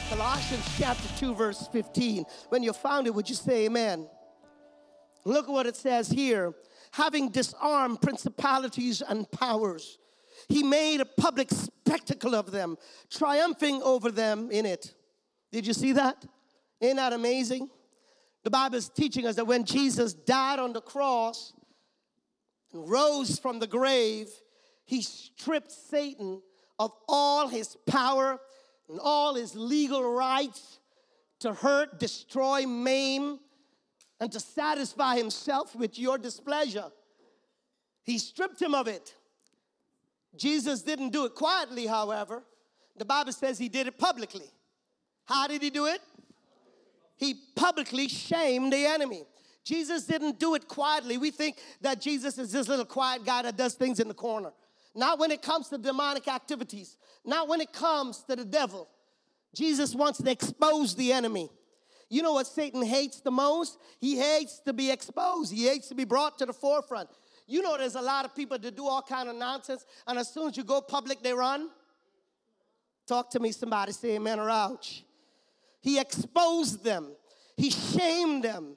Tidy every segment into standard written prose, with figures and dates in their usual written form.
Colossians chapter 2, verse 15. When you found it, would you say amen? Look at what it says here. Having disarmed principalities and powers, he made a public spectacle of them, triumphing over them in it. Did you see that? Isn't that amazing? The Bible is teaching us that when Jesus died on the cross and rose from the grave, he stripped Satan of all his power and all his legal rights to hurt, destroy, maim, and to satisfy himself with your displeasure. He stripped him of it. Jesus didn't do it quietly, however. The Bible says he did it publicly. How did he do it? He publicly shamed the enemy. Jesus didn't do it quietly. We think that Jesus is this little quiet guy that does things in the corner. Not when it comes to demonic activities. Not when it comes to the devil. Jesus wants to expose the enemy. You know what Satan hates the most? He hates to be exposed. He hates to be brought to the forefront. You know there's a lot of people that do all kind of nonsense, and as soon as you go public, they run. Talk to me, somebody. Say amen or ouch. He exposed them. He shamed them.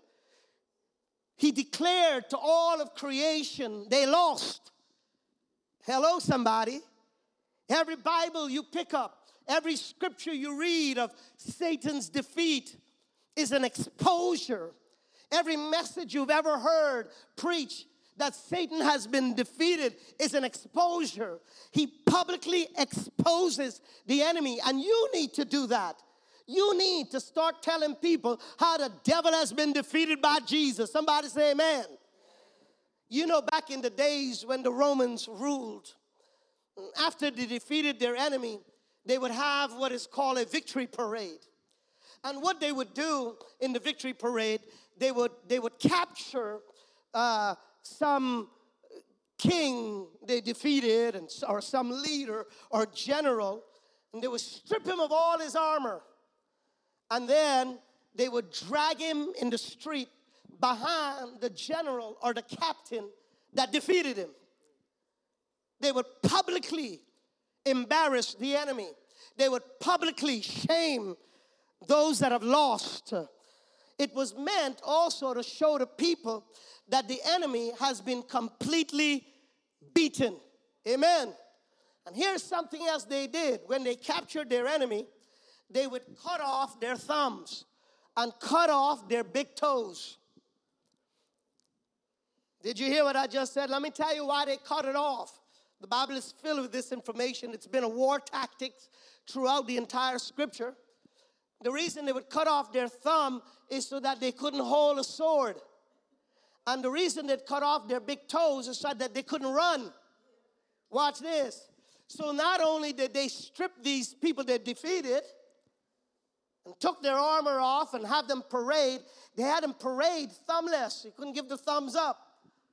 He declared to all of creation they lost. Hello, somebody. Every Bible you pick up, every scripture you read of Satan's defeat is an exposure. Every message you've ever heard preach that Satan has been defeated is an exposure. He publicly exposes the enemy, and you need to do that. You need to start telling people how the devil has been defeated by Jesus. Somebody say amen. You know, back in the days when the Romans ruled, after they defeated their enemy, they would have what is called a victory parade. And what they would do in the victory parade, they would capture some king they defeated, or some leader or general, and they would strip him of all his armor. And then they would drag him in the street behind the general or the captain that defeated him. They would publicly embarrass the enemy. They would publicly shame those that have lost. It was meant also to show the people that the enemy has been completely beaten. Amen. And here's something else they did. When they captured their enemy, they would cut off their thumbs and cut off their big toes. Did you hear what I just said? Let me tell you why they cut it off. The Bible is filled with this information. It's been a war tactic throughout the entire scripture. The reason they would cut off their thumb is so that they couldn't hold a sword. And the reason they'd cut off their big toes is so that they couldn't run. Watch this. So not only did they strip these people they defeated and took their armor off and have them parade, they had them parade thumbless. You couldn't give the thumbs up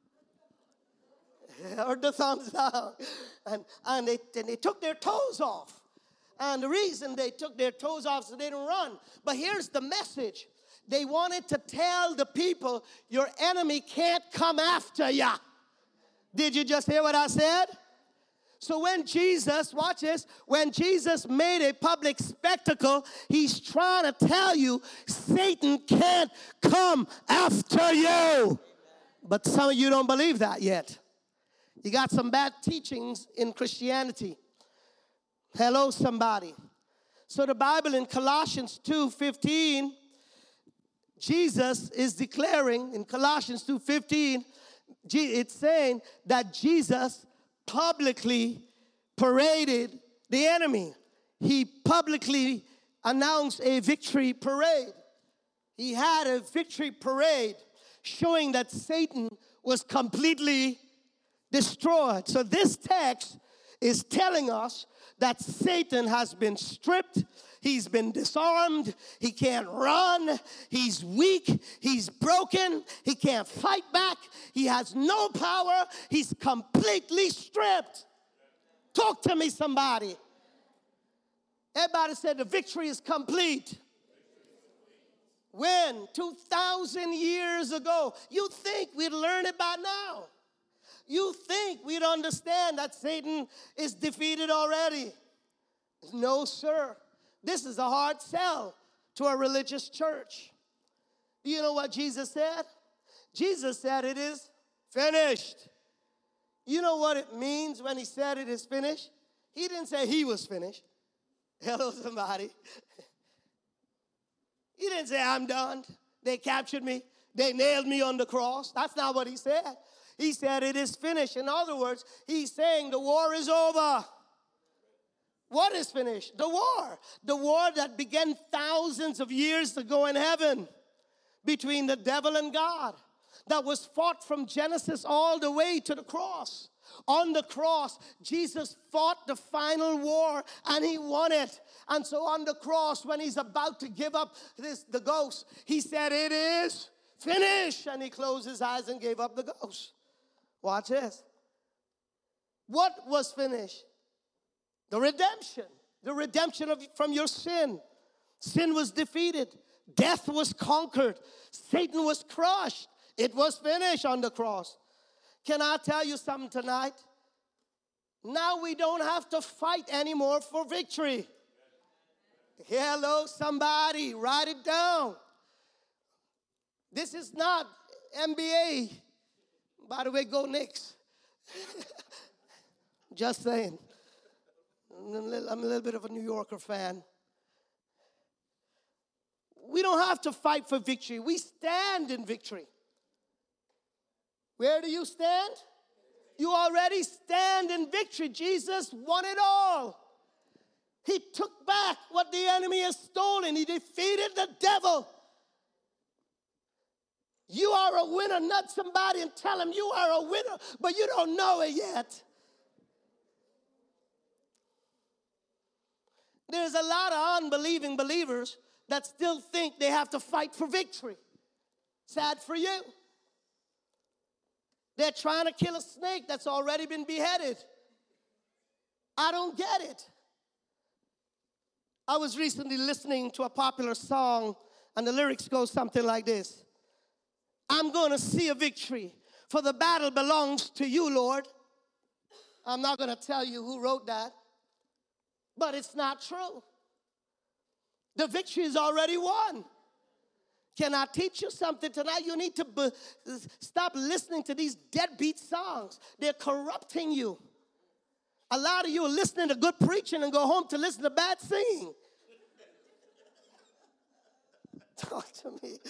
or the thumbs down. And they took their toes off. And the reason they took their toes off so they didn't run. But here's the message. They wanted to tell the people, your enemy can't come after you. Did you just hear what I said? So when Jesus, watch this, when Jesus made a public spectacle, he's trying to tell you, Satan can't come after you. But some of you don't believe that yet. You got some bad teachings in Christianity. Hello, somebody. So the Bible in Colossians 2:15, Jesus is declaring in Colossians 2:15, it's saying that Jesus publicly paraded the enemy. He publicly announced a victory parade. He had a victory parade showing that Satan was completely destroyed. So this text is telling us that Satan has been stripped, he's been disarmed, he can't run, he's weak, he's broken, he can't fight back, he has no power, he's completely stripped. Talk to me, somebody. Everybody said the victory is complete. When? 2,000 years ago. You think we'd learn it by now. You think we'd understand that Satan is defeated already. No, sir. This is a hard sell to a religious church. You know what Jesus said? Jesus said it is finished. You know what it means when he said it is finished? He didn't say he was finished. Hello, somebody. He didn't say I'm done. They captured me. They nailed me on the cross. That's not what he said. He said it is finished. In other words, he's saying the war is over. What is finished? The war. The war that began thousands of years ago in heaven between the devil and God, that was fought from Genesis all the way to the cross. On the cross, Jesus fought the final war and he won it. And so on the cross, when he's about to give up the ghost, he said, it is finished. And he closed his eyes and gave up the ghost. Watch this. What was finished? The redemption. The redemption from your sin. Sin was defeated. Death was conquered. Satan was crushed. It was finished on the cross. Can I tell you something tonight? Now we don't have to fight anymore for victory. Hello, somebody, write it down. This is not NBA. By the way, go Knicks. Just saying. I'm a little bit of a New Yorker fan. We don't have to fight for victory. We stand in victory. Where do you stand? You already stand in victory. Jesus won it all. He took back what the enemy has stolen. He defeated the devil. You are a winner. Nudge somebody and tell them you are a winner, but you don't know it yet. There's a lot of unbelieving believers that still think they have to fight for victory. Sad for you. They're trying to kill a snake that's already been beheaded. I don't get it. I was recently listening to a popular song, and the lyrics go something like this. I'm going to see a victory, for the battle belongs to you, Lord. I'm not going to tell you who wrote that, but it's not true. The victory is already won. Can I teach you something tonight? You need to stop listening to these deadbeat songs. They're corrupting you. A lot of you are listening to good preaching and go home to listen to bad singing. Talk to me.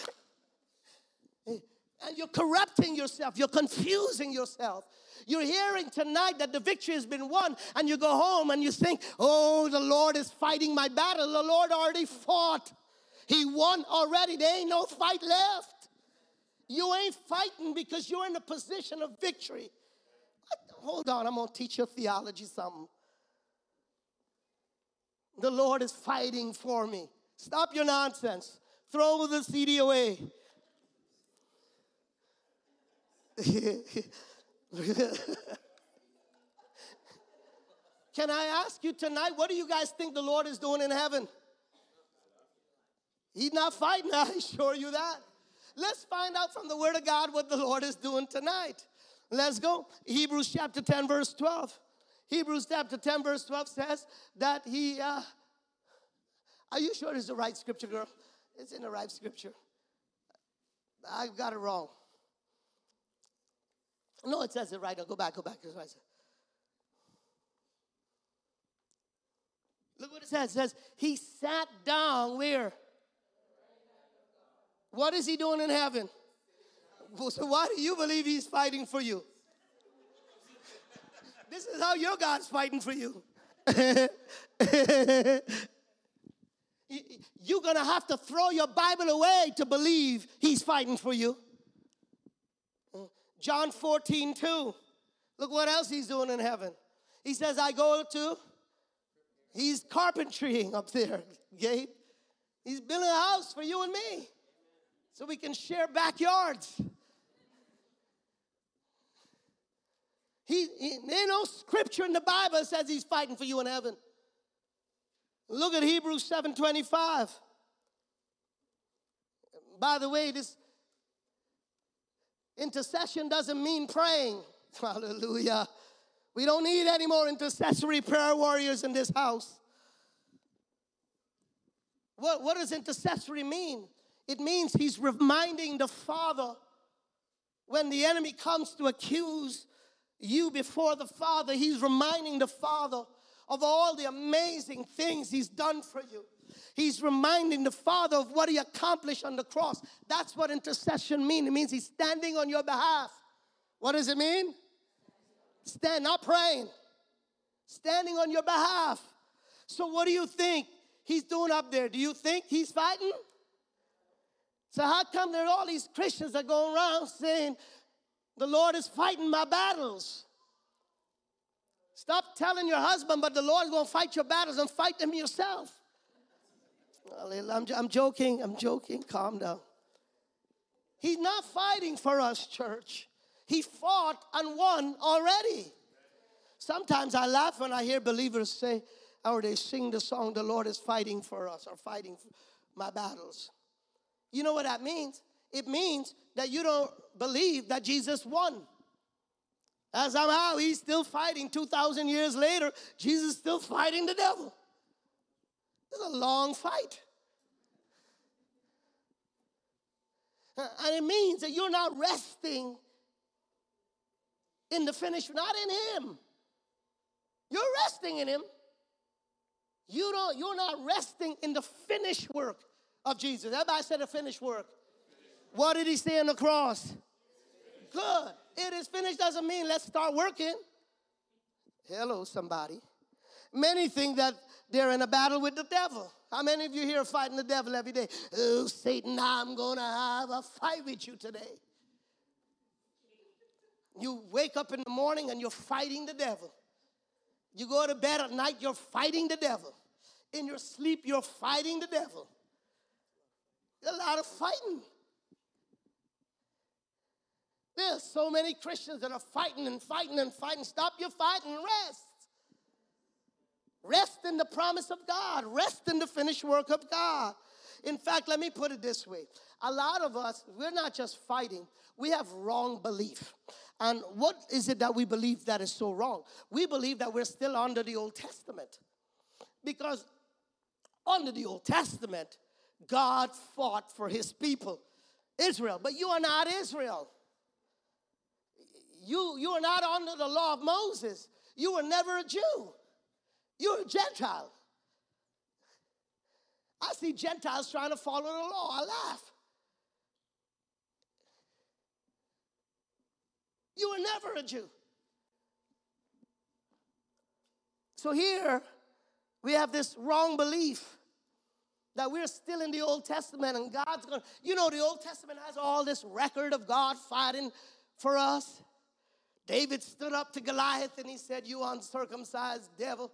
And you're corrupting yourself. You're confusing yourself. You're hearing tonight that the victory has been won, and you go home and you think, oh, the Lord is fighting my battle. The Lord already fought. He won already. There ain't no fight left. You ain't fighting because you're in a position of victory. Hold on, I'm going to teach your theology something. The Lord is fighting for me. Stop your nonsense. Throw the CD away. Can I ask you tonight, what do you guys think the Lord is doing in heaven? He's not fighting, I assure you that. Let's find out from the Word of God what the Lord is doing tonight. Let's go. Hebrews chapter 10, verse 12. Hebrews chapter 10, verse 12 says that he, are you sure it's the right scripture, girl? It's in the right scripture. I got it wrong. No, it says it right. I'll go back. That's what I said. Look what it says. It says, he sat down where? What is he doing in heaven? So why do you believe he's fighting for you? This is how your God's fighting for you. You're going to have to throw your Bible away to believe he's fighting for you. John 14:2. Look what else he's doing in heaven. He says, he's carpentrying up there, Gabe. He's building a house for you and me so we can share backyards. There ain't no scripture in the Bible that says he's fighting for you in heaven. Look at Hebrews 7:25. By the way, this intercession doesn't mean praying. Hallelujah. We don't need any more intercessory prayer warriors in this house. What does intercessory mean? It means he's reminding the Father when the enemy comes to accuse you before the Father. He's reminding the Father of all the amazing things he's done for you. He's reminding the Father of what he accomplished on the cross. That's what intercession means. It means he's standing on your behalf. What does it mean? Stand, not praying. Standing on your behalf. So what do you think he's doing up there? Do you think he's fighting? So how come there are all these Christians that go around saying, the Lord is fighting my battles? Stop telling your husband, but the Lord is going to fight your battles, and fight them yourself. I'm joking. Calm down. He's not fighting for us, church. He fought and won already. Sometimes I laugh when I hear believers say, or they sing the song, the Lord is fighting for us, or fighting for my battles. You know what that means? It means that you don't believe that Jesus won. And somehow he's still fighting 2,000 years later. Jesus is still fighting the devil. It's a long fight. And it means that you're not resting in the finish, not in him. You're resting in him. You're not resting in the finished work of Jesus. Everybody said the finished work. What did he say on the cross? Good. It is finished doesn't mean let's start working. Hello, somebody. Many think that they're in a battle with the devil. How many of you here are fighting the devil every day? Oh, Satan, I'm going to have a fight with you today. You wake up in the morning and you're fighting the devil. You go to bed at night, you're fighting the devil. In your sleep, you're fighting the devil. There's a lot of fighting. There's so many Christians that are fighting and fighting and fighting. Stop your fighting and rest. Rest in the promise of God. Rest in the finished work of God. In fact, let me put it this way. A lot of us, we're not just fighting. We have wrong belief. And what is it that we believe that is so wrong? We believe that we're still under the Old Testament. Because under the Old Testament, God fought for his people, Israel. But you are not Israel. You are not under the law of Moses. You were never a Jew. You're a Gentile. I see Gentiles trying to follow the law. I laugh. You were never a Jew. So here we have this wrong belief that we're still in the Old Testament and God's going to, you know, the Old Testament has all this record of God fighting for us. David stood up to Goliath and he said, you uncircumcised devil.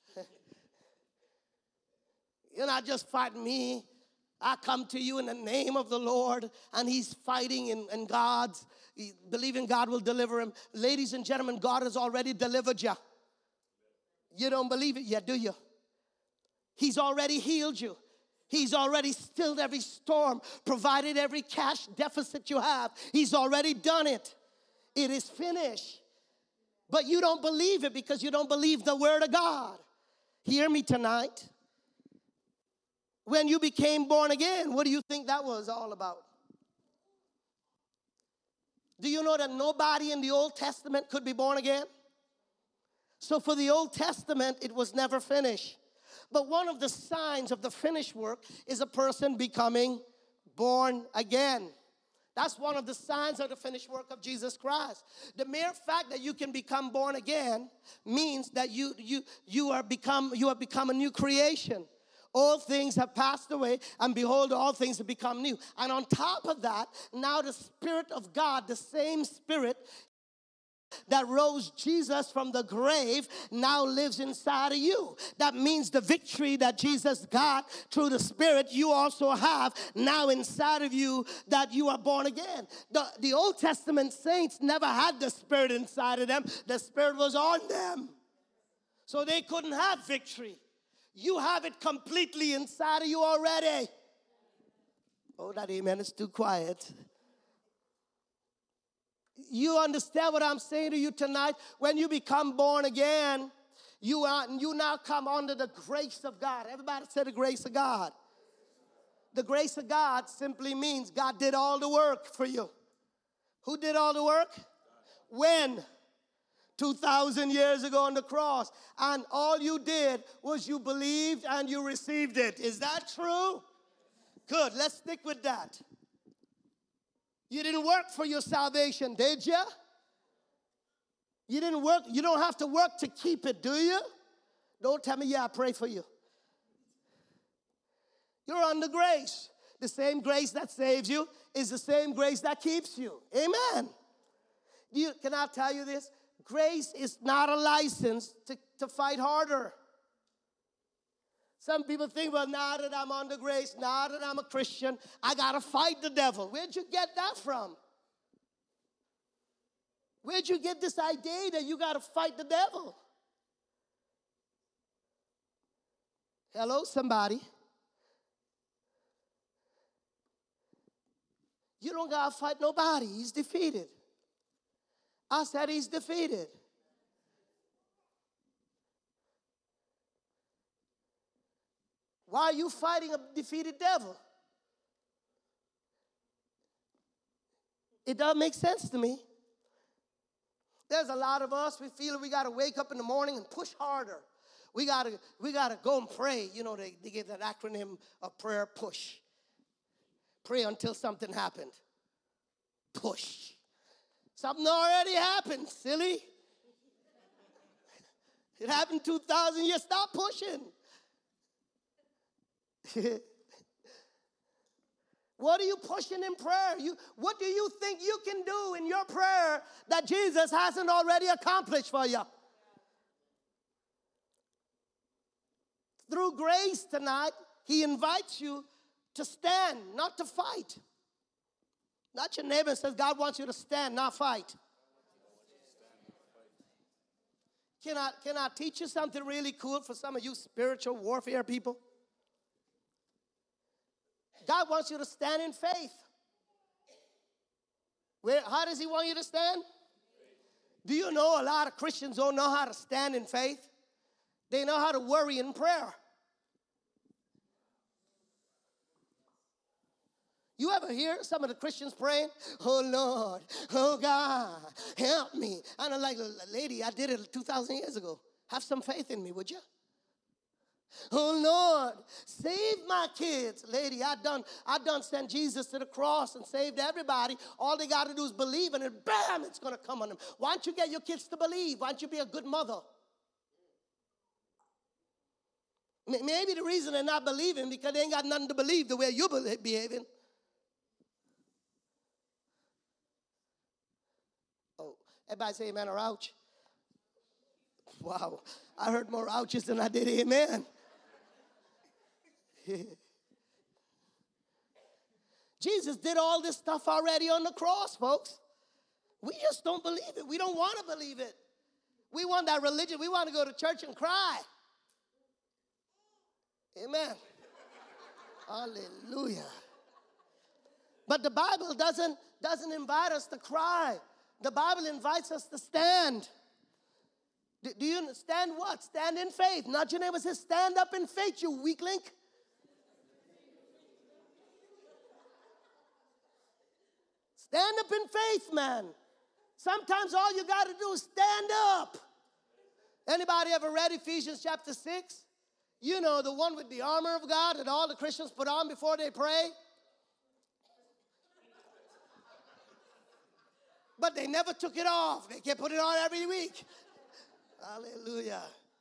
You're not just fighting me. I come to you in the name of the Lord. And he's fighting in God's, believing God will deliver him. Ladies and gentlemen, God has already delivered you. You don't believe it yet, do you? He's already healed you. He's already stilled every storm, provided every cash deficit you have. He's already done it. It is finished. But you don't believe it because you don't believe the word of God. Hear me tonight. When you became born again, what do you think that was all about? Do you know that nobody in the Old Testament could be born again? So for the Old Testament, it was never finished. But one of the signs of the finished work is a person becoming born again. That's one of the signs of the finished work of Jesus Christ. The mere fact that you can become born again means that you have become a new creation. All things have passed away, and behold, all things have become new. And on top of that, now the Spirit of God, the same Spirit that rose Jesus from the grave, now lives inside of you. That means the victory that Jesus got through the Spirit, you also have now inside of you, that you are born again. The Old Testament saints never had the Spirit inside of them. The Spirit was on them. So they couldn't have victory. You have it completely inside of you already. Oh, that amen is too quiet. You understand what I'm saying to you tonight? When you become born again, you now come under the grace of God. Everybody say the grace of God. the grace of God simply means God did all the work for you. Who did all the work? When? 2,000 years ago on the cross. And all you did was you believed and you received it. Is that true? Good. Let's stick with that. You didn't work for your salvation, did you? You didn't work. You don't have to work to keep it, do you? Don't tell me, yeah, I pray for you. You're under grace. The same grace that saves you is the same grace that keeps you. Amen. Can I tell you this? Grace is not a license to fight harder. Some people think, well, now that I'm under grace, now that I'm a Christian, I got to fight the devil. Where'd you get that from? Where'd you get this idea that you got to fight the devil? Hello, somebody. You don't got to fight nobody. He's defeated. I said he's defeated. Why are you fighting a defeated devil? It doesn't make sense to me. There's a lot of us, we feel we got to wake up in the morning and push harder. We got to go and pray. You know, they give that acronym of prayer, push. Pray until something happened. Push. Something already happened, silly. It happened 2,000 years. Stop pushing. What are you pushing in prayer? What do you think you can do in your prayer that Jesus hasn't already accomplished for you? Through grace tonight, he invites you to stand, not to fight. Not your neighbor says, God wants you to stand, not fight. Can I teach you something really cool for some of you spiritual warfare people? God wants you to stand in faith. How does he want you to stand? Do you know a lot of Christians don't know how to stand in faith? They know how to worry in prayer. You ever hear some of the Christians praying, oh Lord, oh God, help me. And I'm like, lady, I did it 2,000 years ago. Have some faith in me, would you? Oh Lord, save my kids. Lady, I done sent Jesus to the cross and saved everybody. All they got to do is believe and it, bam, it's going to come on them. Why don't you get your kids to believe? Why don't you be a good mother? Maybe the reason they're not believing because they ain't got nothing to believe the way you're behaving. Oh, everybody say amen or ouch. Wow, I heard more ouches than I did amen. Jesus did all this stuff already on the cross, folks. We just don't believe it. We don't want to believe it. We want that religion. We want to go to church and cry. Amen. Hallelujah. But the Bible doesn't invite us to cry. The Bible invites us to stand. Do you understand what? Stand in faith. Not your neighbor says, stand up in faith, you weak link. Stand up in faith, man. Sometimes all you got to do is stand up. Anybody ever read Ephesians chapter 6? You know, the one with the armor of God that all the Christians put on before they pray. But they never took it off. They kept putting it on every week. Hallelujah.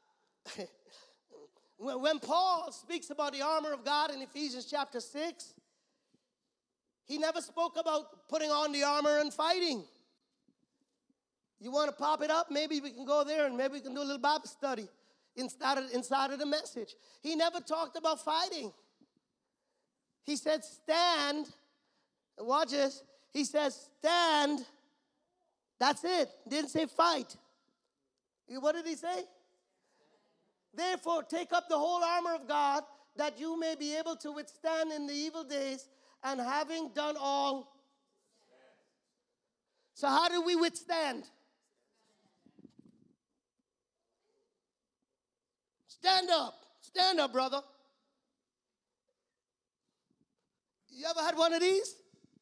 When Paul speaks about the armor of God in Ephesians chapter 6, he never spoke about putting on the armor and fighting. You want to pop it up? Maybe we can go there and maybe we can do a little Bible study inside of the message. He never talked about fighting. He said, stand. Watch this. He says, stand. That's it. Didn't say fight. What did he say? Therefore, take up the whole armor of God that you may be able to withstand in the evil days, and having done all. So how do we withstand? Stand up. Stand up, brother. You ever had one of these?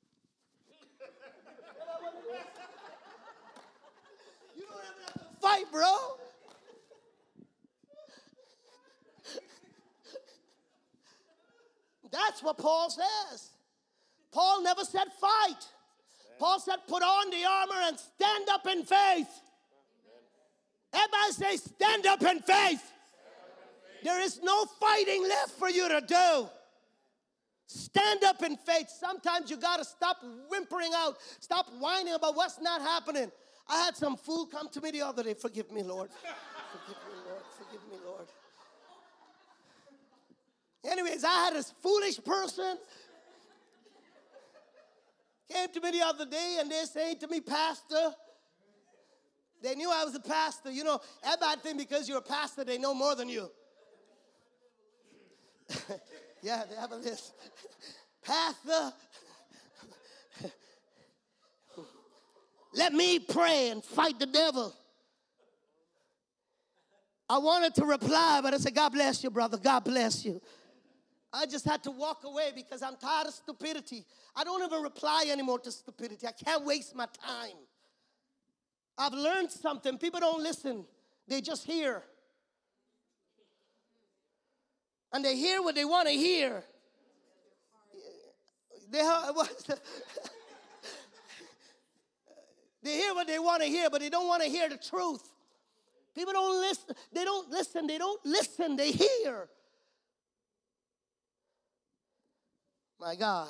You don't ever have to fight, bro. That's what Paul says. Paul never said fight. Paul said put on the armor and stand up in faith. Everybody say stand up in faith. There is no fighting left for you to do. Stand up in faith. Sometimes you got to stop whimpering out. Stop whining about what's not happening. I had some fool come to me the other day. Forgive me, Lord. Forgive me, Lord. Forgive me, Lord. Anyways, I had this foolish person came to me the other day and they're saying to me, Pastor, they knew I was a pastor. You know, everybody think because you're a pastor, they know more than you. Yeah, they have a list. Pastor, let me pray and fight the devil. I wanted to reply, but I said, God bless you, brother. God bless you. I just had to walk away because I'm tired of stupidity. I don't even reply anymore to stupidity. I can't waste my time. I've learned something. People don't listen. They just hear. And they hear what they want to hear. They hear what they want to hear, but they don't want to hear the truth. People don't listen. They don't listen. They don't listen. They hear. My God.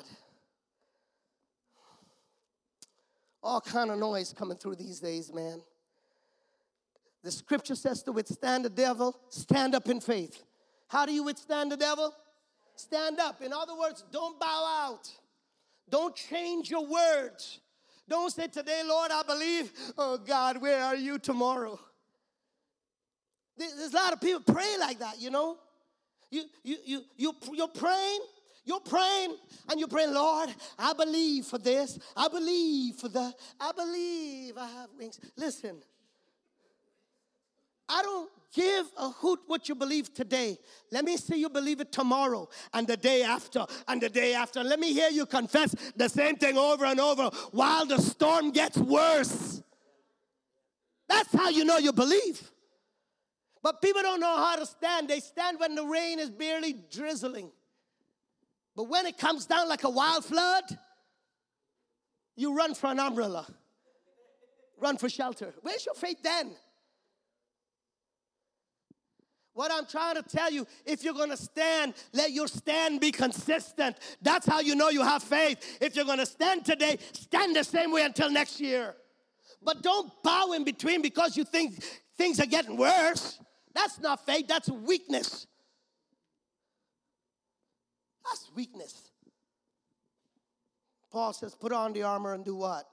All kind of noise coming through these days, man. The scripture says to withstand the devil, stand up in faith. How do you withstand the devil? Stand up. In other words, don't bow out. Don't change your words. Don't say today, Lord, I believe. Oh, God, where are you tomorrow? There's a lot of people pray like that, you know. You're praying. You're praying and you're praying, Lord, I believe for this. I believe for that. I believe I have wings. Listen, I don't give a hoot what you believe today. Let me see you believe it tomorrow and the day after and the day after. Let me hear you confess the same thing over and over while the storm gets worse. That's how you know you believe. But people don't know how to stand. They stand when the rain is barely drizzling. But when it comes down like a wild flood, you run for an umbrella. Run for shelter. Where's your faith then? What I'm trying to tell you, if you're going to stand, let your stand be consistent. That's how you know you have faith. If you're going to stand today, stand the same way until next year. But don't bow in between because you think things are getting worse. That's not faith, that's weakness. That's weakness. Paul says, put on the armor and do what?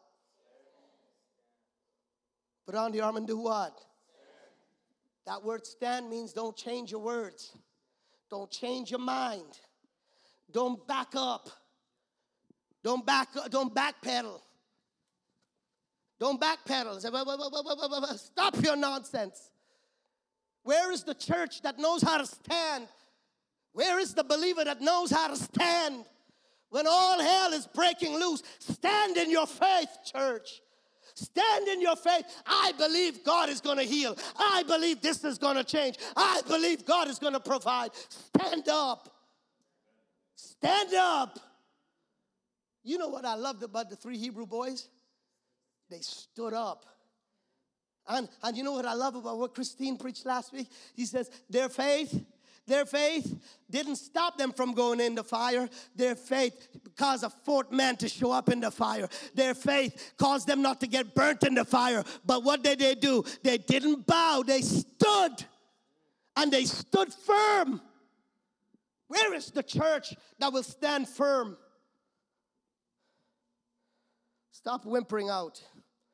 Put on the armor and do what? That word stand means don't change your words. Don't change your mind. Don't back up. Don't backpedal. Don't backpedal. Stop your nonsense. Where is the church that knows how to stand? Where is the believer that knows how to stand? When all hell is breaking loose, stand in your faith, church. Stand in your faith. I believe God is going to heal. I believe this is going to change. I believe God is going to provide. Stand up. Stand up. You know what I loved about the 3 Hebrew boys? They stood up. And you know what I love about what Christine preached last week? He says, their faith didn't stop them from going in the fire. Their faith caused a 4th man to show up in the fire. Their faith caused them not to get burnt in the fire. But what did they do? They didn't bow. They stood. And they stood firm. Where is the church that will stand firm? Stop whimpering out.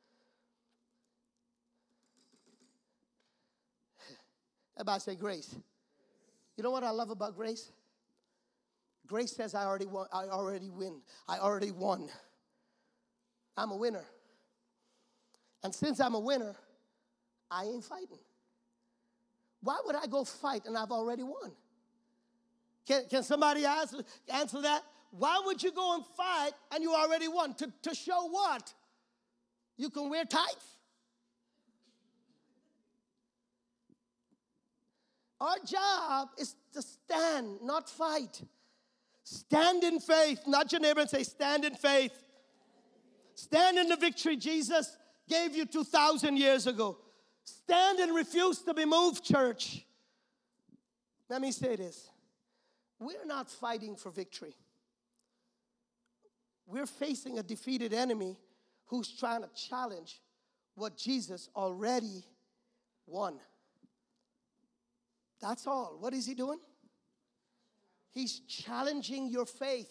Everybody say grace. You know what I love about grace? Grace says I already won. I already won. I'm a winner. And since I'm a winner, I ain't fighting. Why would I go fight and I've already won? Can somebody answer that? why would you go and fight and you already won? To show what? You can wear tights? Our job is to stand, not fight. Stand in faith. Nudge your neighbor and say, stand in faith. Stand in the victory Jesus gave you 2,000 years ago. Stand and refuse to be moved, church. Let me say this. We're not fighting for victory. We're facing a defeated enemy who's trying to challenge what Jesus already won. That's all. What is he doing? He's challenging your faith.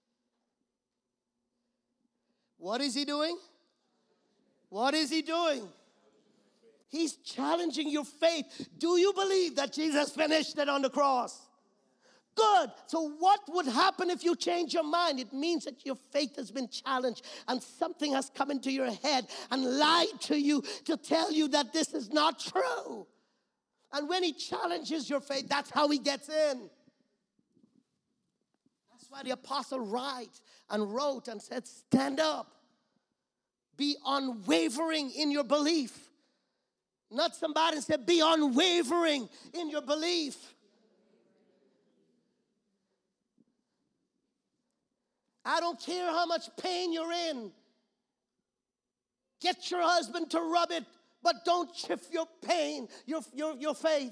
What is he doing? What is he doing? He's challenging your faith. Do you believe that Jesus finished it on the cross? Good. So what would happen if you change your mind? It means that your faith has been challenged and something has come into your head and lied to you to tell you that this is not true. And when he challenges your faith, that's how he gets in. That's why the apostle wrote and said, stand up. Be unwavering in your belief. Not somebody said, be unwavering in your belief. I don't care how much pain you're in. Get your husband to rub it, but don't shift your pain, your faith.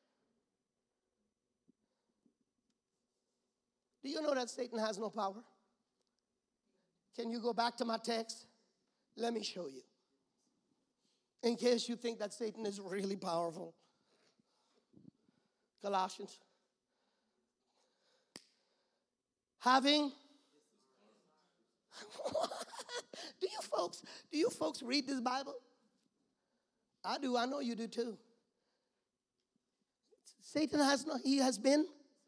Do you know that Satan has no power? Can you go back to my text? Let me show you. In case you think that Satan is really powerful. Colossians. Having do you folks read this Bible? I do. I know you do too. Satan has been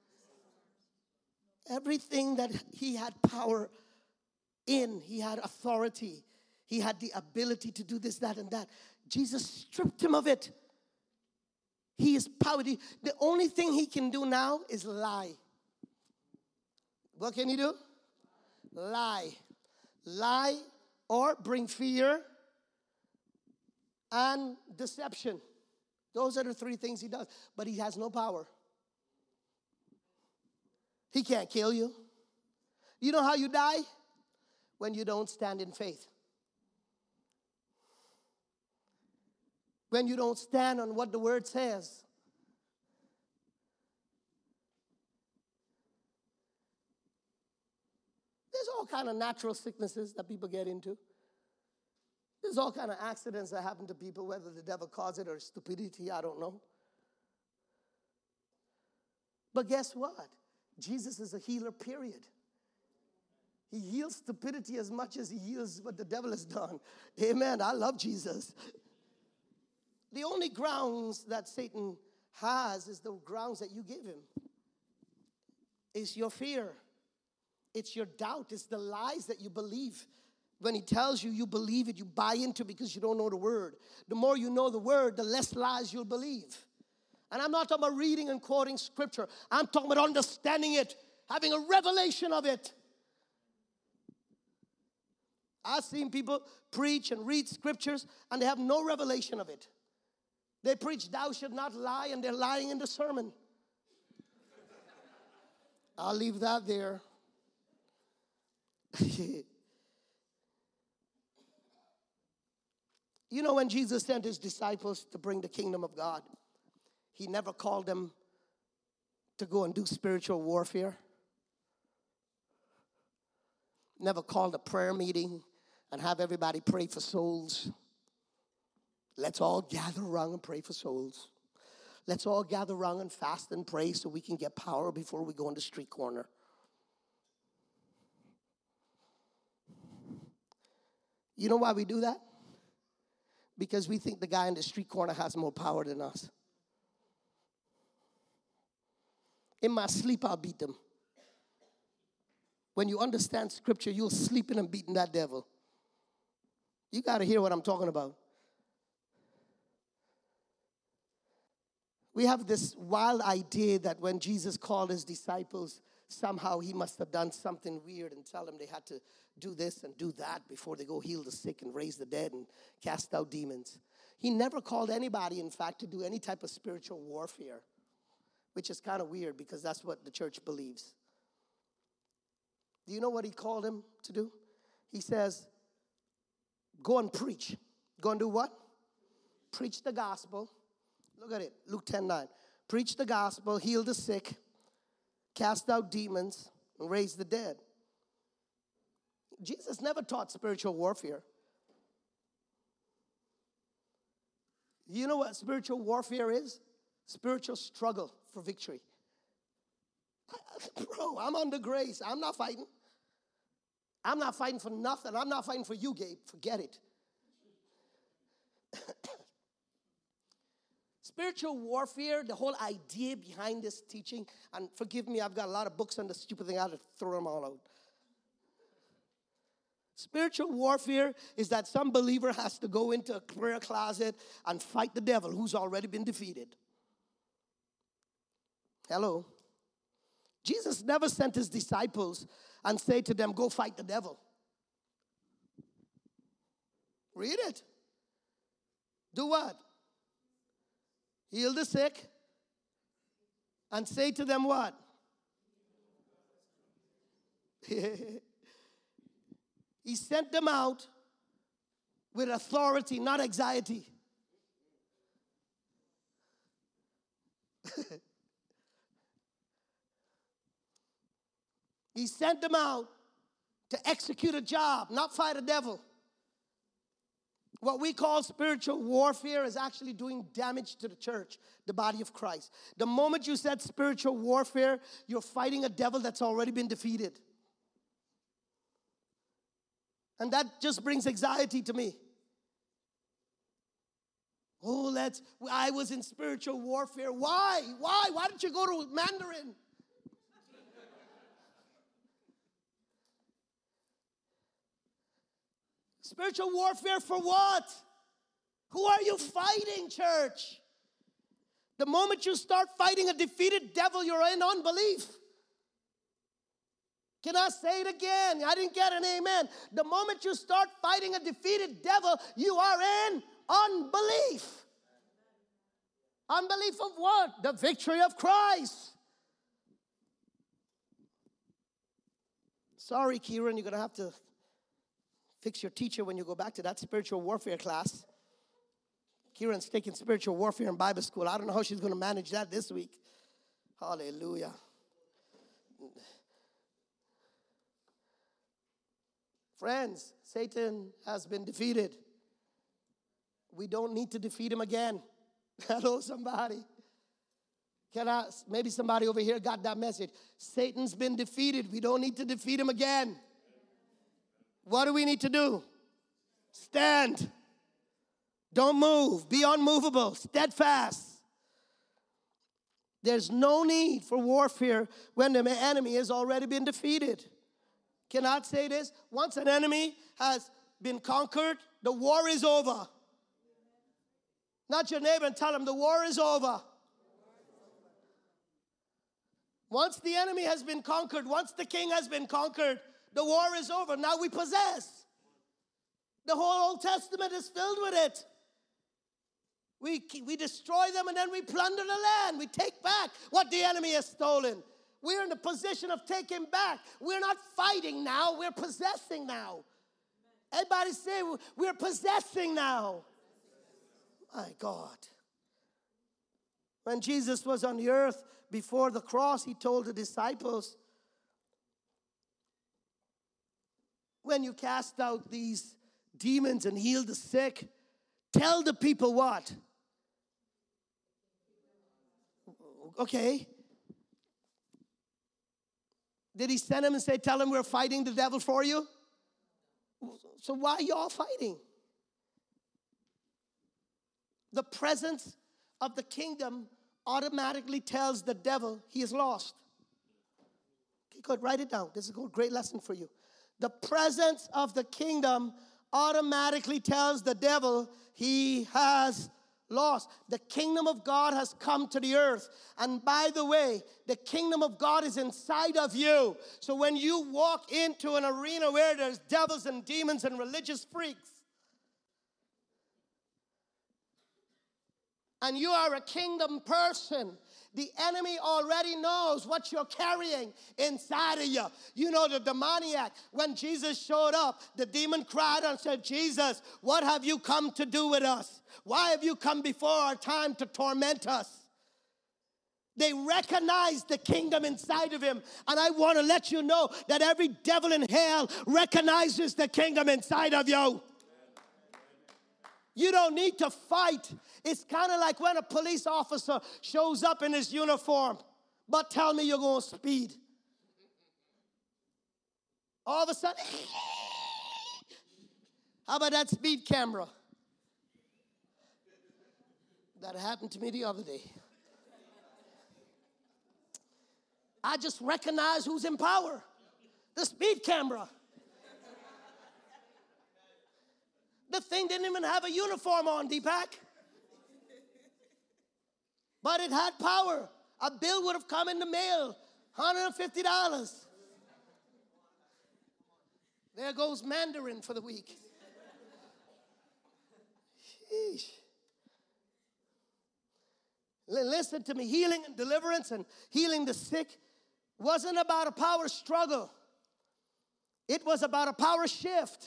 everything that he had power in. He had authority. He had the ability to do this, that, and that. Jesus stripped him of it. He is power. The only thing he can do now is lie. What can he do? Lie. Lie or bring fear and deception. Those are the three things he does. But he has no power. He can't kill you. You know how you die? When you don't stand in faith. When you don't stand on what the word says. There's all kind of natural sicknesses that people get into. There's all kind of accidents that happen to people, whether the devil caused it or stupidity, I don't know. But guess what? Jesus is a healer, period. He heals stupidity as much as he heals what the devil has done. Amen. I love Jesus. The only grounds that Satan has is the grounds that you give him. It's your fear. It's your doubt. It's the lies that you believe. When he tells you, you believe it. You buy into it because you don't know the word. The more you know the word, the less lies you'll believe. And I'm not talking about reading and quoting scripture. I'm talking about understanding it, having a revelation of it. I've seen people preach and read scriptures, and they have no revelation of it. They preach, thou should not lie, and they're lying in the sermon. I'll leave that there. You know, when Jesus sent his disciples to bring the kingdom of God, he never called them to go and do spiritual warfare. Never called a prayer meeting and have everybody pray for souls. Let's all gather around and pray for souls. Let's all gather around and fast and pray so we can get power before we go on the street corner. You know why we do that? Because we think the guy in the street corner has more power than us. In my sleep, I'll beat them. When you understand scripture, you'll sleep in and beating that devil. You got to hear what I'm talking about. We have this wild idea that when Jesus called his disciples somehow he must have done something weird and tell them they had to do this and do that before they go heal the sick and raise the dead and cast out demons. He never called anybody, in fact, to do any type of spiritual warfare, which is kind of weird because that's what the church believes. Do you know what he called him to do? He says, go and preach. Go and do what? Preach the gospel. Look at it, Luke 10:9. Preach the gospel, heal the sick, cast out demons, and raise the dead. Jesus never taught spiritual warfare. You know what spiritual warfare is? Spiritual struggle for victory. Bro, I'm under grace. I'm not fighting. I'm not fighting for nothing. I'm not fighting for you, Gabe. Forget it. Spiritual warfare, the whole idea behind this teaching, and forgive me, I've got a lot of books on the stupid thing. I have to throw them all out. Spiritual warfare is that some believer has to go into a prayer closet and fight the devil who's already been defeated. Hello. Jesus never sent his disciples and said to them, go fight the devil. Read it. Do what? Heal the sick and say to them what? He sent them out with authority, not anxiety. He sent them out to execute a job, not fight a devil. What we call spiritual warfare is actually doing damage to the church, the body of Christ. The moment you said spiritual warfare, you're fighting a devil that's already been defeated. And that just brings anxiety to me. Oh, I was in spiritual warfare. Why? Why didn't you go to Mandarin? Spiritual warfare for what? Who are you fighting, church? The moment you start fighting a defeated devil, you're in unbelief. Can I say it again? I didn't get an amen. The moment you start fighting a defeated devil, you are in unbelief. Unbelief of what? The victory of Christ. Sorry, Kieran, you're going to have to fix your teacher when you go back to that spiritual warfare class. Kieran's taking spiritual warfare in Bible school. I don't know how she's going to manage that this week. Hallelujah. Friends, Satan has been defeated. We don't need to defeat him again. Hello, somebody. Maybe somebody over here got that message. Satan's been defeated. We don't need to defeat him again. What do we need to do? Stand. Don't move. Be unmovable. Steadfast. There's no need for warfare when the enemy has already been defeated. Can I say this? Once an enemy has been conquered, the war is over. Not your neighbor and tell him the war is over. Once the enemy has been conquered, once the king has been conquered, the war is over. Now we possess. The whole Old Testament is filled with it. We destroy them and then we plunder the land. We take back what the enemy has stolen. We're in the position of taking back. We're not fighting now. We're possessing now. Everybody say, we're possessing now. My God. When Jesus was on the earth before the cross, he told the disciples, when you cast out these demons and heal the sick, tell the people what? Okay. Did he send them and say, tell them we're fighting the devil for you? So why are you all fighting? The presence of the kingdom automatically tells the devil he is lost. Okay, good, write it down. This is a great lesson for you. The presence of the kingdom automatically tells the devil he has lost. The kingdom of God has come to the earth. And by the way, the kingdom of God is inside of you. So when you walk into an arena where there's devils and demons and religious freaks, and you are a kingdom person, the enemy already knows what you're carrying inside of you. You know, the demoniac, when Jesus showed up, the demon cried and said, Jesus, what have you come to do with us? Why have you come before our time to torment us? They recognized the kingdom inside of him. And I want to let you know that every devil in hell recognizes the kingdom inside of you. You don't need to fight. It's kind of like when a police officer shows up in his uniform, but tell me you're going to speed. All of a sudden, how about that speed camera? That happened to me the other day. I just recognize who's in power. The speed camera. The thing didn't even have a uniform on, Deepak. But it had power. A bill would have come in the mail, $150. There goes Mandarin for the week. Sheesh. Listen to me, healing and deliverance and healing the sick wasn't about a power struggle. It was about a power shift.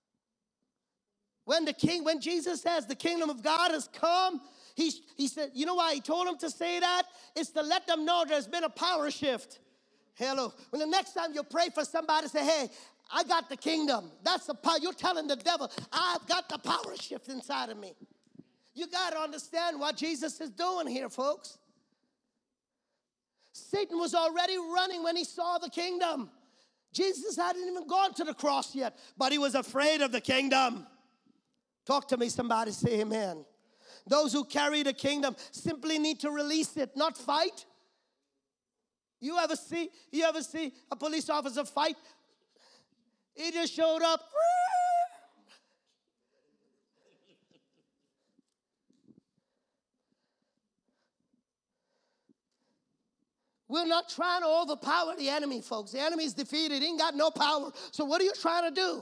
When Jesus says the kingdom of God has come, he said, you know why he told him to say that? It's to let them know there's been a power shift. Hello. When the next time you pray for somebody, say, hey, I got the kingdom. That's the power. You're telling the devil, I've got the power shift inside of me. You got to understand what Jesus is doing here, folks. Satan was already running when he saw the kingdom. Jesus hadn't even gone to the cross yet, but he was afraid of the kingdom. Talk to me, somebody, say amen. Those who carry the kingdom simply need to release it, not fight. You ever see a police officer fight? He just showed up. We're not trying to overpower the enemy, folks. The enemy's defeated. He ain't got no power. So what are you trying to do?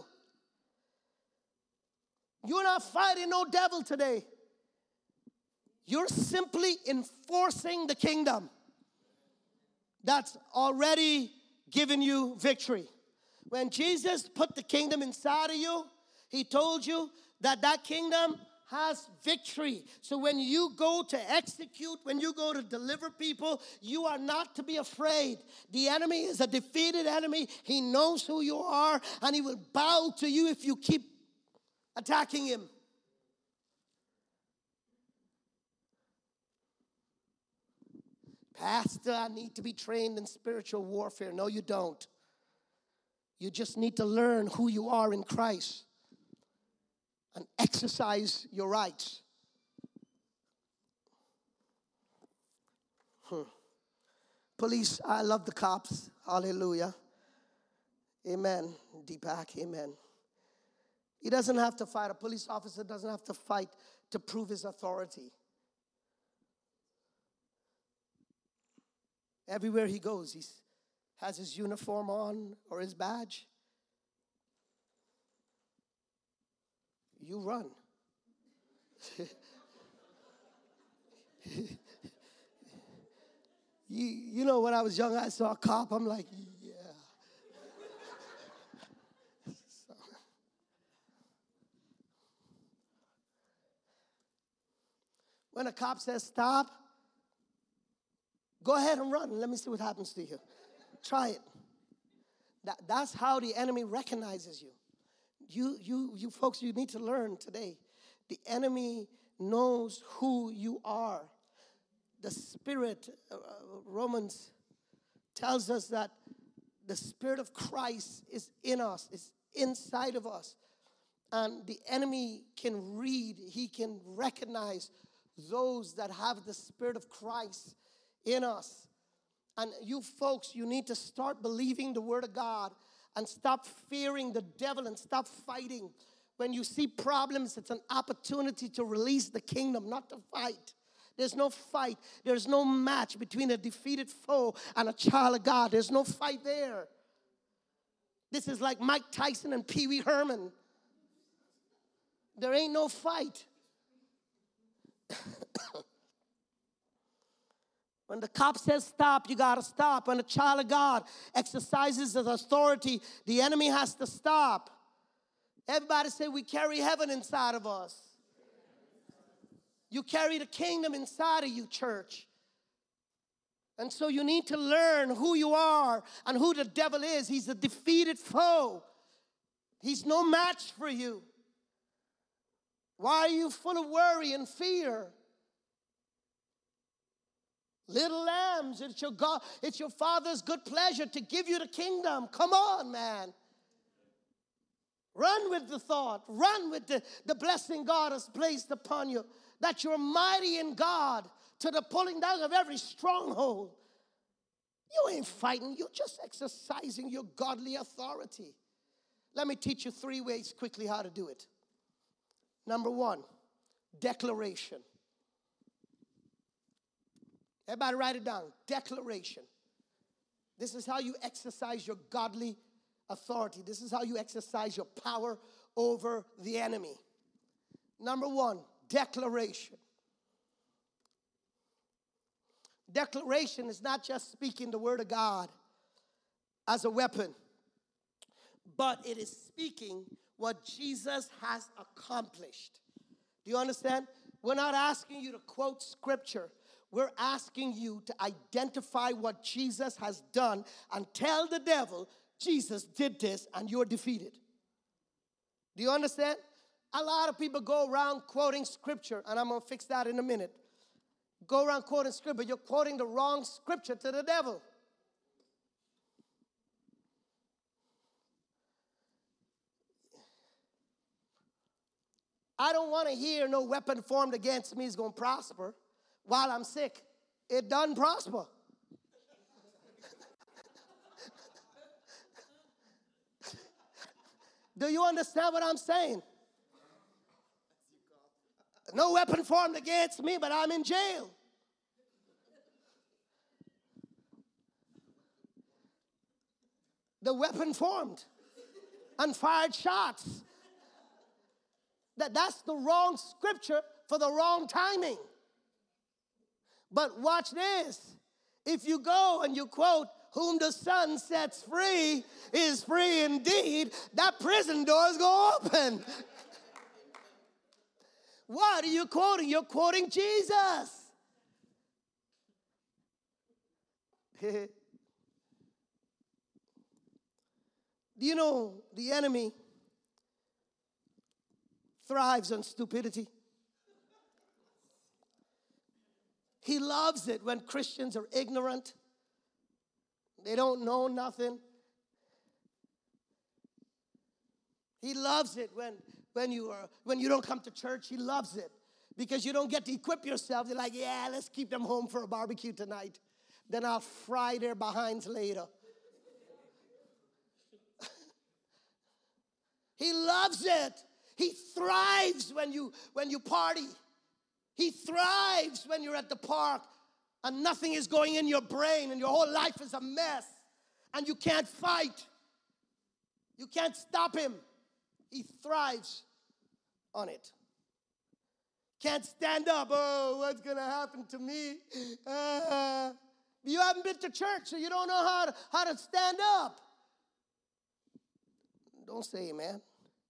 You're not fighting no devil today. You're simply enforcing the kingdom that's already given you victory. When Jesus put the kingdom inside of you, he told you that that kingdom has victory. So when you go to execute, when you go to deliver people, you are not to be afraid. The enemy is a defeated enemy. He knows who you are, and he will bow to you if you keep attacking him. Pastor, I need to be trained in spiritual warfare. No, you don't. You just need to learn who you are in Christ and exercise your rights. Police, I love the cops. Hallelujah. Amen. Deepak, amen. He doesn't have to fight. A police officer doesn't have to fight to prove his authority. Everywhere he goes, he has his uniform on or his badge. You run. You know, when I was young, I saw a cop. I'm like, yeah. So, when a cop says stop, go ahead and run. Let me see what happens to you. Try it. That's how the enemy recognizes you. You folks, you need to learn today. The enemy knows who you are. The Spirit, Romans tells us that the Spirit of Christ is in us, is inside of us. And the enemy can read, he can recognize those that have the Spirit of Christ in us. And you folks, you need to start believing the Word of God and stop fearing the devil and stop fighting. When you see problems, it's an opportunity to release the kingdom, not to fight. There's no fight. There's no match between a defeated foe and a child of God. There's no fight there. This is like Mike Tyson and Pee Wee Herman. There ain't no fight. When the cop says stop, you got to stop. When a child of God exercises his authority, the enemy has to stop. Everybody say we carry heaven inside of us. You carry the kingdom inside of you, church. And so you need to learn who you are and who the devil is. He's a defeated foe. He's no match for you. Why are you full of worry and fear? Little lambs, it's your God, it's your Father's good pleasure to give you the kingdom. Come on, man. Run with the thought. Run with the blessing God has placed upon you. That you're mighty in God to the pulling down of every stronghold. You ain't fighting. You're just exercising your godly authority. Let me teach you 3 ways quickly how to do it. Number 1, declaration. Everybody write it down. Declaration. This is how you exercise your godly authority. This is how you exercise your power over the enemy. Number 1, declaration. Declaration is not just speaking the word of God as a weapon, but it is speaking what Jesus has accomplished. Do you understand? We're not asking you to quote scripture. We're asking you to identify what Jesus has done and tell the devil, Jesus did this and you're defeated. Do you understand? A lot of people go around quoting scripture, and I'm going to fix that in a minute. Go around quoting scripture. You're quoting the wrong scripture to the devil. I don't want to hear no weapon formed against me is going to prosper while I'm sick. It doesn't prosper. Do you understand what I'm saying? No weapon formed against me, but I'm in jail. The weapon formed and fired shots. That's the wrong scripture for the wrong timing. But watch this. If you go and you quote, whom the Son sets free is free indeed, that prison door is going to open. What are you quoting? You're quoting Jesus. Do you know the enemy thrives on stupidity? He loves it when Christians are ignorant. They don't know nothing. He loves it when you don't come to church. He loves it because you don't get to equip yourself. They're like, yeah, let's keep them home for a barbecue tonight. Then I'll fry their behinds later. He loves it. He thrives when you party. He thrives when you're at the park and nothing is going in your brain and your whole life is a mess and you can't fight. You can't stop him. He thrives on it. Can't stand up. Oh, what's going to happen to me? You haven't been to church, so you don't know how to stand up. Don't say amen.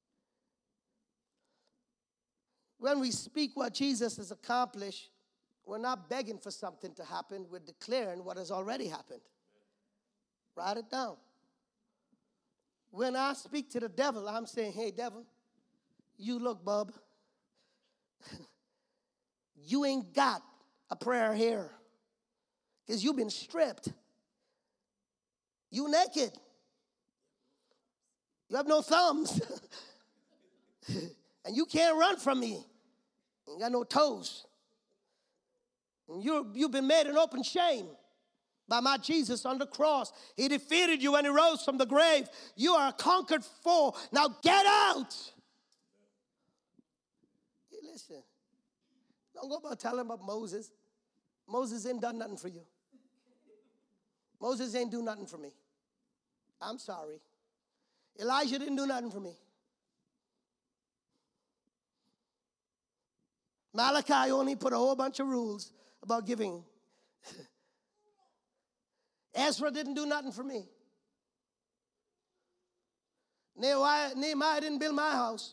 When we speak what Jesus has accomplished, we're not begging for something to happen. We're declaring what has already happened. Write it down. When I speak to the devil, I'm saying, hey, devil, you look, bub. You ain't got a prayer here because you've been stripped. You naked. You have no thumbs. And you can't run from me. You ain't got no toes. And you've been made an open shame by my Jesus on the cross. He defeated you when he rose from the grave. You are a conquered foe. Now get out. Listen, don't go about telling about Moses. Moses ain't done nothing for you. Moses ain't do nothing for me. I'm sorry. Elijah didn't do nothing for me. Malachi only put a whole bunch of rules about giving. Ezra didn't do nothing for me. Nehemiah didn't build my house.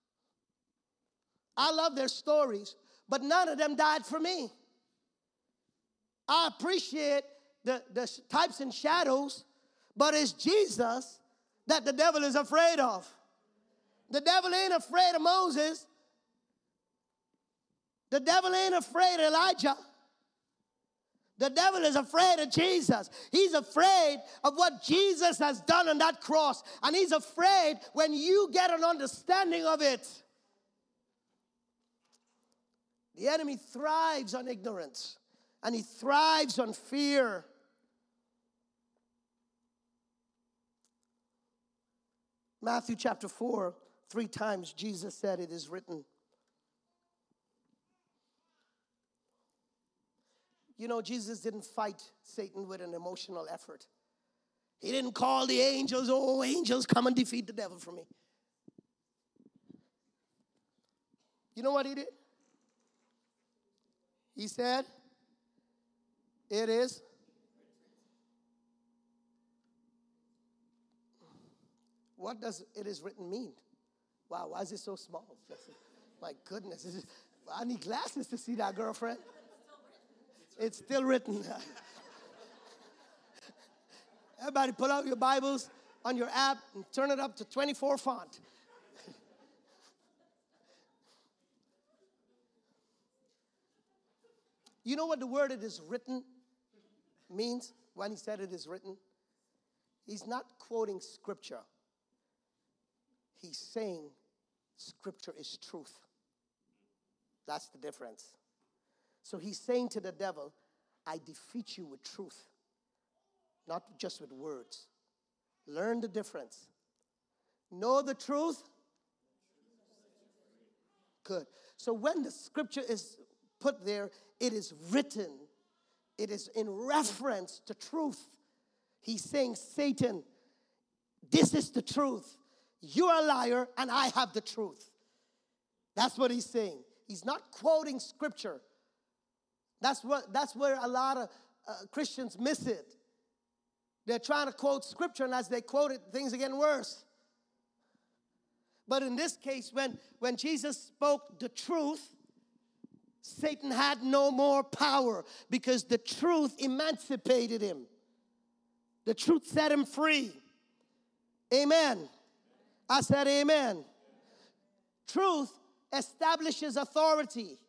I love their stories, but none of them died for me. I appreciate the types and shadows, but it's Jesus that the devil is afraid of. The devil ain't afraid of Moses. The devil ain't afraid of Elijah. The devil is afraid of Jesus. He's afraid of what Jesus has done on that cross. And he's afraid when you get an understanding of it. The enemy thrives on ignorance. And he thrives on fear. Matthew chapter 4, 3 times Jesus said, "It is written." You know, Jesus didn't fight Satan with an emotional effort. He didn't call the angels, "Oh, angels, come and defeat the devil for me." You know what he did? He said, "It is." What does "it is written" mean? Wow, why is it so small? My goodness, I need glasses to see that, girlfriend. It's still written. Everybody pull out your Bibles on your app and turn it up to 24 font. You know what the word "it is written" means when he said "it is written"? He's not quoting scripture. He's saying scripture is truth. That's the difference. So he's saying to the devil, I defeat you with truth, not just with words. Learn the difference. Know the truth. Good. So when the scripture is put there, it is written. It is in reference to truth. He's saying, Satan, this is the truth. You're a liar and I have the truth. That's what he's saying. He's not quoting scripture. That's where a lot of Christians miss it. They're trying to quote scripture, and as they quote it, things are getting worse. But in this case, when Jesus spoke the truth, Satan had no more power because the truth emancipated him. The truth set him free. Amen. I said amen. Truth establishes authority.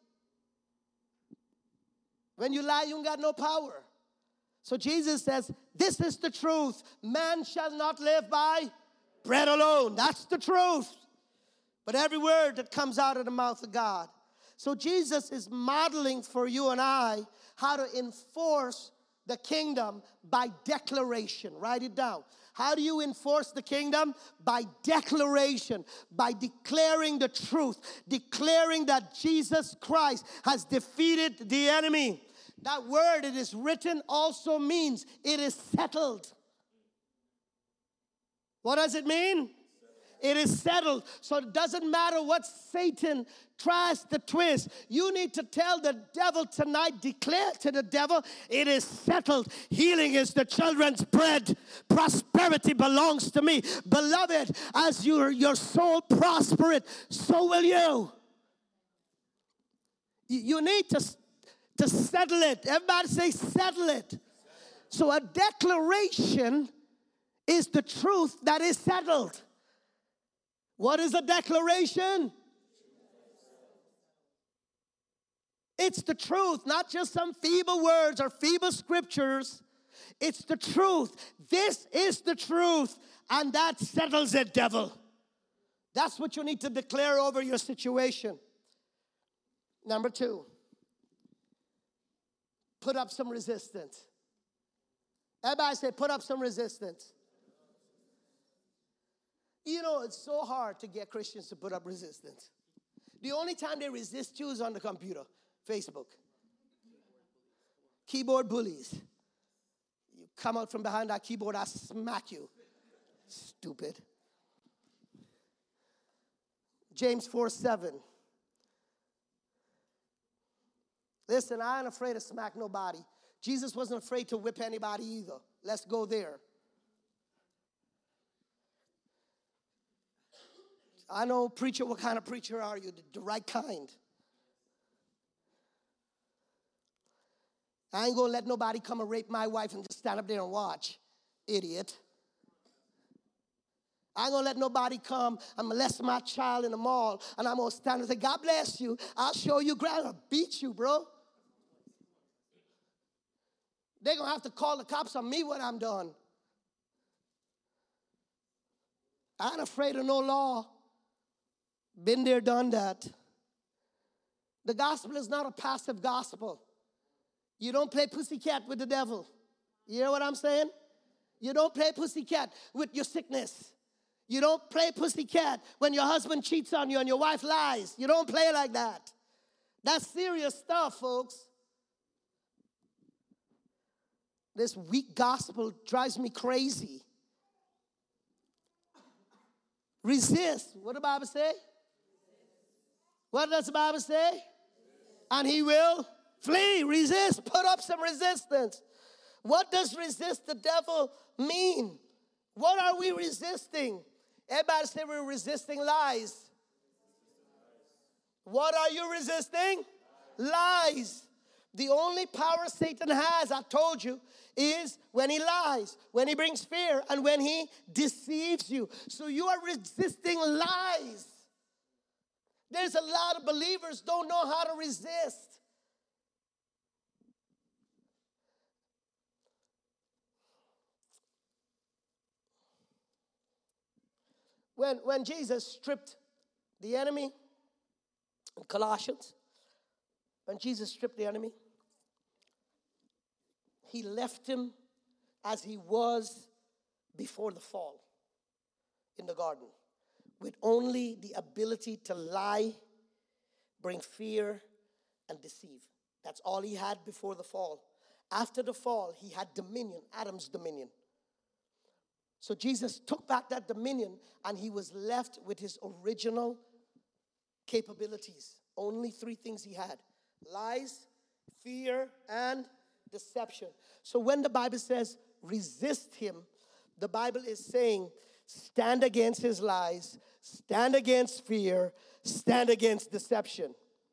When you lie, you ain't got no power. So Jesus says, this is the truth. Man shall not live by bread alone. That's the truth. But every word that comes out of the mouth of God. So Jesus is modeling for you and I how to enforce the kingdom by declaration. Write it down. How do you enforce the kingdom? By declaration, by declaring the truth, declaring that Jesus Christ has defeated the enemy. That word, "it is written," also means it is settled. What does it mean? It is settled. So it doesn't matter what Satan tries to twist. You need to tell the devil tonight, declare to the devil, it is settled. Healing is the children's bread. Prosperity belongs to me. Beloved, as your soul prospereth, so will you. You need to settle it. Everybody say settle it. So a declaration is the truth that is settled. What is a declaration? It's the truth, not just some feeble words or feeble scriptures. It's the truth. This is the truth, and that settles it, devil. That's what you need to declare over your situation. Number 2, put up some resistance. Everybody say, put up some resistance. You know, it's so hard to get Christians to put up resistance. The only time they resist you is on the computer, Facebook. Keyboard bullies. You come out from behind that keyboard, I smack you. Stupid. James 4:7. Listen, I ain't afraid to smack nobody. Jesus wasn't afraid to whip anybody either. Let's go there. I know, preacher, what kind of preacher are you? The right kind. I ain't gonna let nobody come and rape my wife and just stand up there and watch. Idiot. I ain't gonna let nobody come and molest my child in the mall and I'm gonna stand and say, God bless you. I'll show you ground. I'll beat you, bro. They're gonna have to call the cops on me when I'm done. I ain't afraid of no law. Been there, done that. The gospel is not a passive gospel. You don't play pussycat with the devil. You hear what I'm saying? You don't play pussycat with your sickness. You don't play pussycat when your husband cheats on you and your wife lies. You don't play like that. That's serious stuff, folks. This weak gospel drives me crazy. Resist. What the Bible say? What does the Bible say? And he will flee. Resist. Put up some resistance. What does resist the devil mean? What are we resisting? Everybody say we're resisting lies. What are you resisting? Lies. The only power Satan has, I told you, is when he lies, when he brings fear, and when he deceives you. So you are resisting lies. There's a lot of believers don't know how to resist. When Jesus stripped the enemy in Colossians, when Jesus stripped the enemy, he left him as he was before the fall in the garden, with only the ability to lie, bring fear, and deceive. That's all he had before the fall. After the fall, he had dominion, Adam's dominion. So Jesus took back that dominion and he was left with his original capabilities. Only three things he had: lies, fear, and deception. So when the Bible says resist him, the Bible is saying stand against his lies, stand against fear, stand against deception.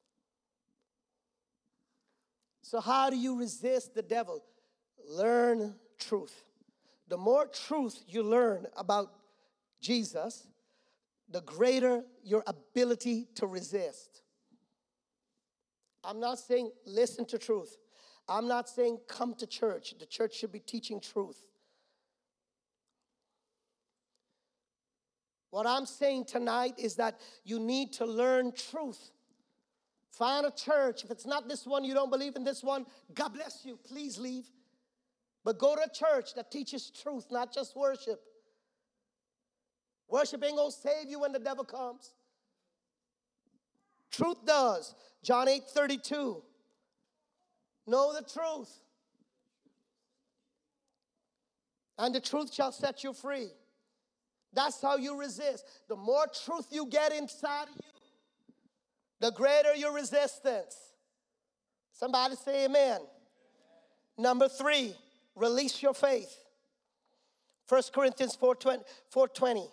So how do you resist the devil? Learn truth. The more truth you learn about Jesus, the greater your ability to resist. I'm not saying listen to truth. I'm not saying come to church. The church should be teaching truth. What I'm saying tonight is that you need to learn truth. Find a church. If it's not this one, you don't believe in this one, God bless you. Please leave. But go to a church that teaches truth, not just worship. Worship ain't going to save you when the devil comes. Truth does. John 8:32. Know the truth, and the truth shall set you free. That's how you resist. The more truth you get inside of you, the greater your resistance. Somebody say amen. Number 3, release your faith. 1 Corinthians 4:20.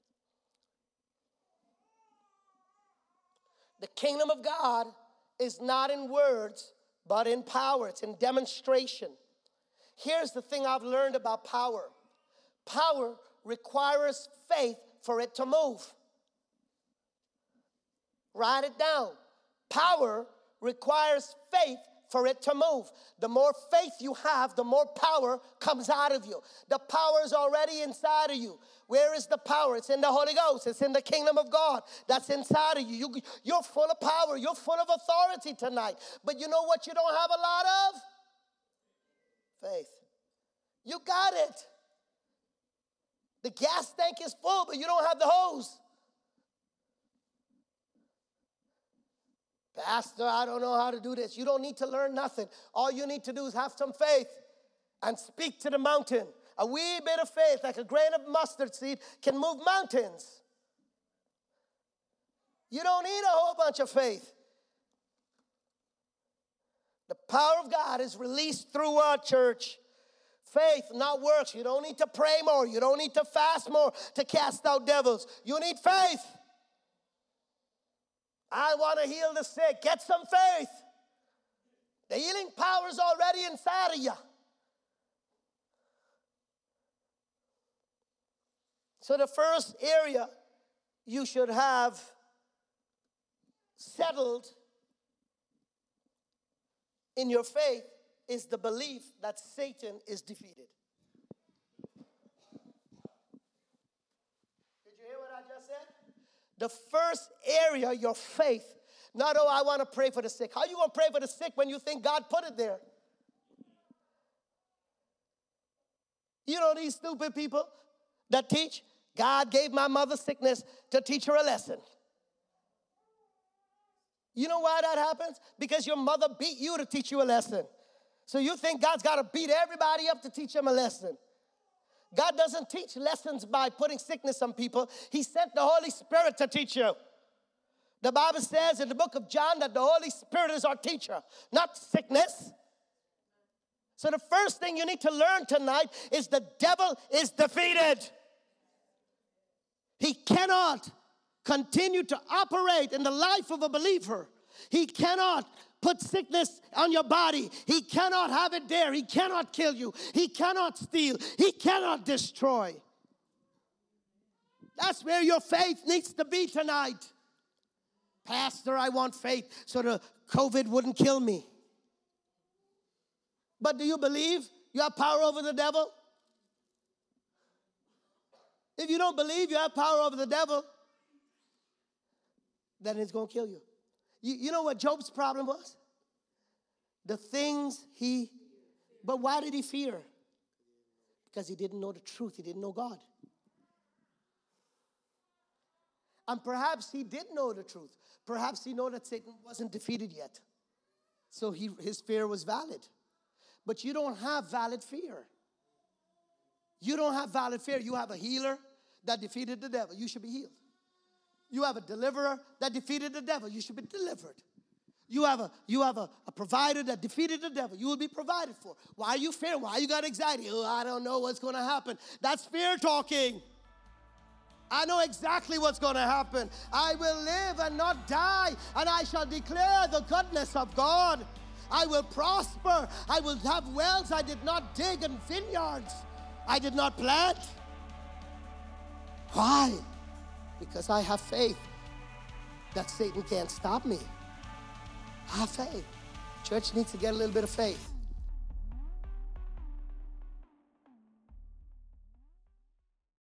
The kingdom of God is not in words, but in power. It's in demonstration. Here's the thing I've learned about power. Power requires faith for it to move. Write it down. Power requires faith for it to move. The more faith you have, the more power comes out of you. The power is already inside of you. Where is the power? It's in the Holy Ghost. It's in the kingdom of God that's inside of you. You're full of power. You're full of authority tonight. But you know what you don't have a lot of? Faith. You got it. The gas tank is full, but you don't have the hose. Pastor, I don't know how to do this. You don't need to learn nothing. All you need to do is have some faith and speak to the mountain. A wee bit of faith, like a grain of mustard seed, can move mountains. You don't need a whole bunch of faith. The power of God is released through our church. Faith, not works. You don't need to pray more. You don't need to fast more to cast out devils. You need faith. I want to heal the sick. Get some faith. The healing power is already inside of you. So the first area you should have settled in your faith is the belief that Satan is defeated. Did you hear what I just said? The first area, your faith. Not, oh, I want to pray for the sick. How are you going to pray for the sick when you think God put it there? You know these stupid people that teach, God gave my mother sickness to teach her a lesson. You know why that happens? Because your mother beat you to teach you a lesson. So you think God's got to beat everybody up to teach them a lesson. God doesn't teach lessons by putting sickness on people. He sent the Holy Spirit to teach you. The Bible says in the book of John that the Holy Spirit is our teacher, not sickness. So the first thing you need to learn tonight is the devil is defeated. He cannot continue to operate in the life of a believer. He cannot put sickness on your body. He cannot have it there. He cannot kill you. He cannot steal. He cannot destroy. That's where your faith needs to be tonight. Pastor, I want faith so the COVID wouldn't kill me. But do you believe you have power over the devil? If you don't believe you have power over the devil, then it's going to kill you. You know what Job's problem was? The things but why did he fear? Because he didn't know the truth. He didn't know God. And perhaps he did know the truth. Perhaps he knew that Satan wasn't defeated yet. So his fear was valid. But you don't have valid fear. You don't have valid fear. You have a healer that defeated the devil. You should be healed. You have a deliverer that defeated the devil. You should be delivered. You have a provider that defeated the devil. You will be provided for. Why are you fearing? Why you got anxiety? Oh, I don't know what's going to happen. That's fear talking. I know exactly what's going to happen. I will live and not die, and I shall declare the goodness of God. I will prosper. I will have wells I did not dig and vineyards I did not plant. Why? Because I have faith that Satan can't stop me. I have faith. Church needs to get a little bit of faith.